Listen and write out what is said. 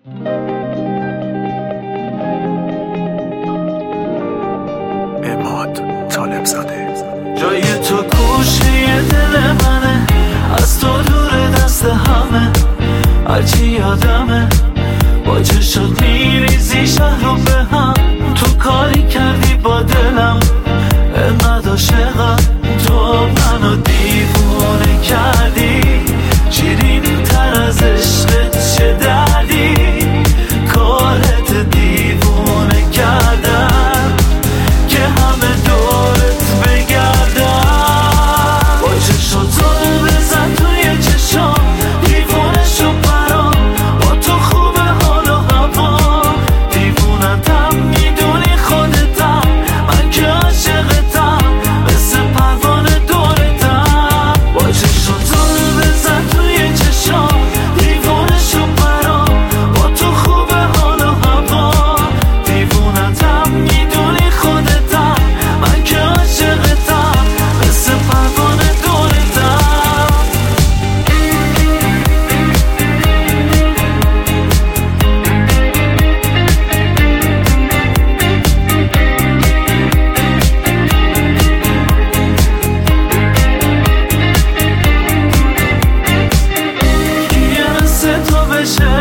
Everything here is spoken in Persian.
عماد طالب زاده. جای تو گوشه دل منه، از تو دور دست همه، هرچی یادمه با چشات میریزی شهر رو به هم. تو کاری کردی با دلم انقدر عاشقم، تو منو دیوونه کردی، شیرین تر از عشقت چه دردی، کارت دیوونه کردم که همه دورت بگردم. با چشاتو بزن توی چشام، دیوونه شو برام، با تو خوبه حال و هوا، دیوونتم میدونی خودتم، من که عاشقتم مثل پروانه دورتم. با چشاتو بزن توی چشام، دیوونه شو برام، با تو خوبه حال و هوا، دیوونتم میدونی خودتم، من که عاشقتم مثل پروانه دورتم. کیه مثل تو بشه